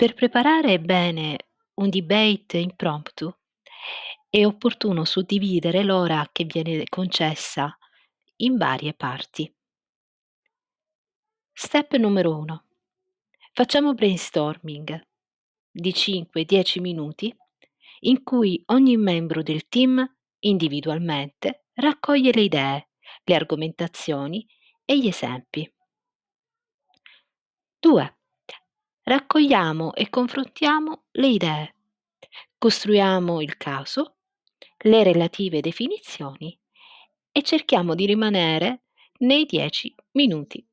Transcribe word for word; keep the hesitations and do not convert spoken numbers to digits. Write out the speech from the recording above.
Per preparare bene un debate impromptu è opportuno suddividere l'ora che viene concessa in varie parti. Step numero uno: facciamo brainstorming di cinque dieci minuti in cui ogni membro del team individualmente raccoglie le idee, le argomentazioni e gli esempi. due. Raccogliamo e confrontiamo le idee. Costruiamo il caso, le relative definizioni e cerchiamo di rimanere nei dieci minuti